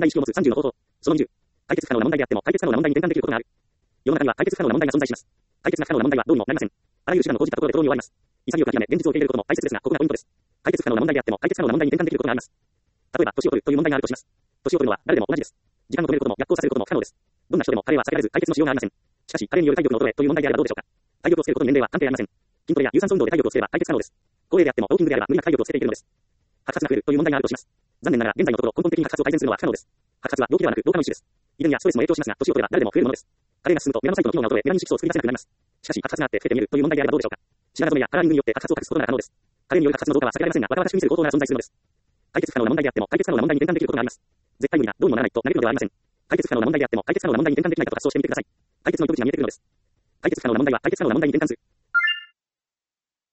題意識を持つ30の方法。その20。解決不可能な問題であっても解決可能な問題に転換できることがある。世の中には解決不可能な問題が存在します。解決が不可能な問題はどうにもなりません。あらゆる手段を講じたところでとろみを割ります。潔く諦め、現実を受け入れることも大切ですが、ここがポイントです。解決不可能な問題であっても解決可能な問題に転換できることがあります。例えば、年を取るという問題があるとします。年を取るのは誰でも同じです。時間を止めることも逆行させることも不可能です。どんな人でも加齢は避けられず解決のしようがありません。しかし、加齢による体力の衰えという問題であればどうでしょうか。体力をつけることの年齢は関係ありません。筋トレや有酸素運動で体力をつければ解決可能です。高齢であってもウォーキングであれば無理なく体力をつけていけるのです。白髪が増えるという問題があるとします。残念ながら現在のところ根本的に白髪を改善するのは不可能です。白髪は病気ではなく老化の一種です。遺伝やストレスも影響しますが、年を取れば誰でも増えるものです。加齢が進むとメラノサイトの機能が衰え、メラニン色素を作り出せなくなります。しかし、白髪があって老けて見えるという問題であればどうでしょうか。白髪染めやカラーリングによって白髪を隠すことが可能です。加齢による白髪の増加は避けられませんが、若々しく見せる方法が存在するのです。解決不可能な問題であっても解決可能な問題に転換できることがあります。絶対無理などうにもならないとなれるのではありません。解決不可能な問題であっても解決可能な問題に転換できないかと発想してみてください。解決の糸口が見えてくるのです。解決不可能な問題は解決可能な問題に転換する。